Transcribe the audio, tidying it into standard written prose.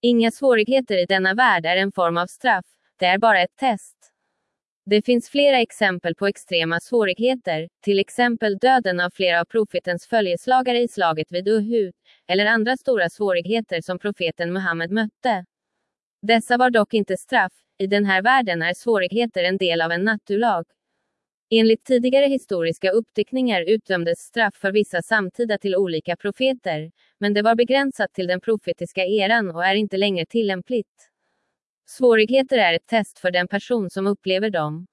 Inga svårigheter i denna värld är en form av straff, det är bara ett test. Det finns flera exempel på extrema svårigheter, till exempel döden av flera av profetens följeslagare i slaget vid Uhud, eller andra stora svårigheter som profeten Muhammed mötte. Dessa var dock inte straff, i den här världen är svårigheter en del av en naturlag. Enligt tidigare historiska uppteckningar utdömdes straff för vissa samtida till olika profeter, men det var begränsat till den profetiska eran och är inte längre tillämpligt. Svårigheter är ett test för den person som upplever dem.